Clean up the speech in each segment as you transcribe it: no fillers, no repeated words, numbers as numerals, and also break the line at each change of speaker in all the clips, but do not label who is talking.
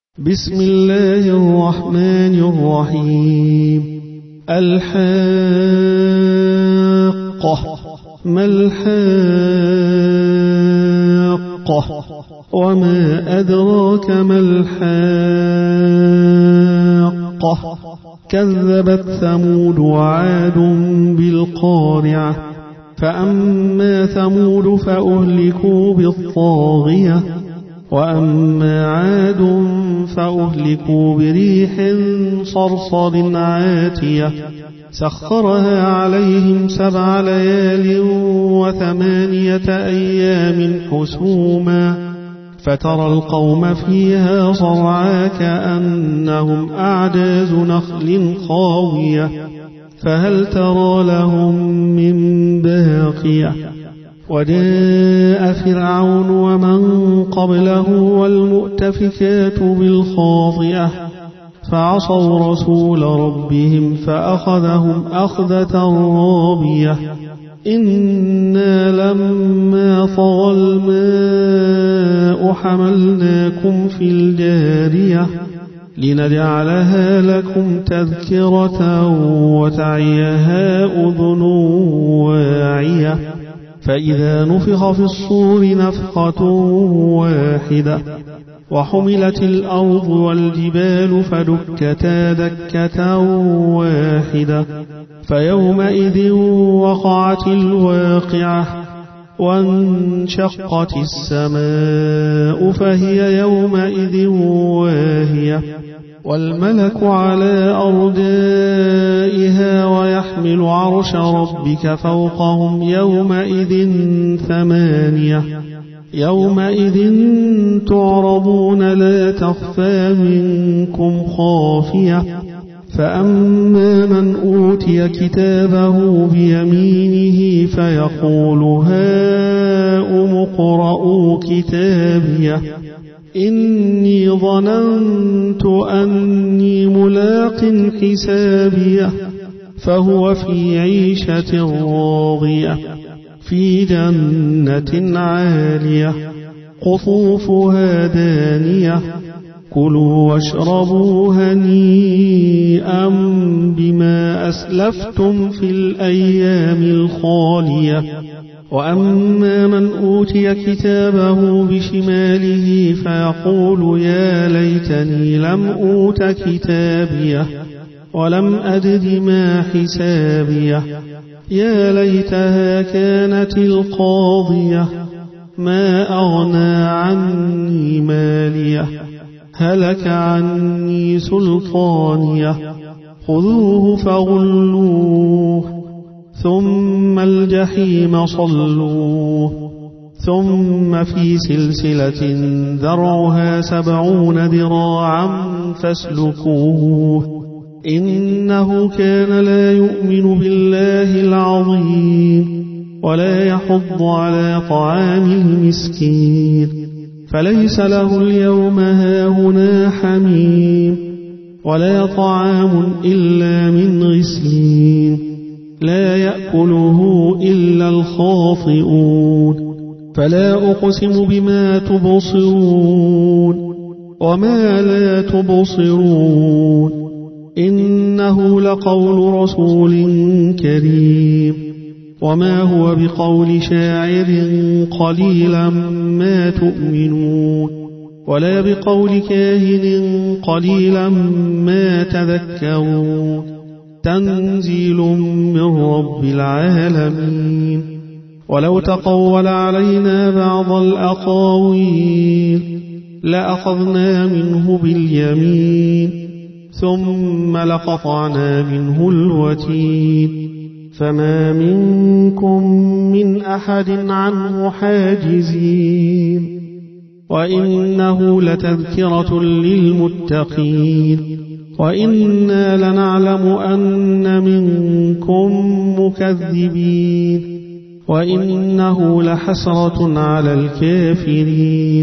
بسم الله الرحمن الرحيم. الحاقة. ما الحاقة؟ وما أدراك ما الحاقة؟ كذبت ثمود وعاد بالقارعة. فأما ثمود فأهلكوا بالطاغية، وأما عاد فأهلكوا بريح صرصر عاتية سخرها عليهم 7 ليال و8 أيام حسوما، فترى القوم فيها صرعا كأنهم أعجاز نخل خاوية، فهل ترى لهم من باقية. وجاء فرعون ومن قبله والمؤتفكات بالخاطئة، فعصوا رسول ربهم فأخذهم أخذة رابية. إنا لما طغى الماء حملناكم في الجارية لنجعلها لكم تذكرة وتعيها أذن واعية. فإذا نفخ في الصور نفخة واحدة وحملت الأرض والجبال فدكتا دكة واحدة، فيومئذ وقعت الواقعة، وانشقت السماء فهي يومئذ واهية، والملك على أرجائها ويحمل عرش ربك فوقهم يومئذ 8. يومئذ تعرضون لا تخفى منكم خافية. فأما من أوتي كتابه بيمينه فيقول هاؤم اقرءوا كتابيه إني ظننت أني ملاق حسابيه، فهو في عيشة راضية في جنة عالية قطوفها دانية. كلوا واشربوا هنيئا بما أسلفتم في الأيام الخالية. وأما من أوتي كتابه بشماله فيقول يا ليتني لم أوت كتابيه ولم أدر ما حسابيه، يا ليتها كانت القاضية ما أغنى عني ماليه، هلك عني سلطانيه. خذوه فغلوه ثم الجحيم صلوه، ثم في سلسلة ذرعها 70 ذراعا فاسلكوه، إنه كان لا يؤمن بالله العظيم ولا يحض على طعام المسكين، فليس له اليوم هاهنا حميم ولا طعام إلا من غسلين لا يأكله إلا الخاطئون. فلا أقسم بما تبصرون وما لا تبصرون، إنه لقول رسول كريم، وما هو بقول شاعر قليلا ما تؤمنون، ولا بقول كاهن قليلا ما تذكرون. تنزيل من رب العالمين. ولو تقول علينا بعض الأقاويل لأخذنا منه باليمين ثم لقطعنا منه الوتين، فما منكم من أحد عنه حاجزين. وإنه لتذكرة للمتقين، وإنا لنعلم أن منكم مكذبين، وإنه لحسرة على الكافرين،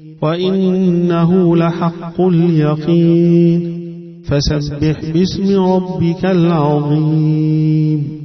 وإنه لحق اليقين. فسبح باسم ربك العظيم.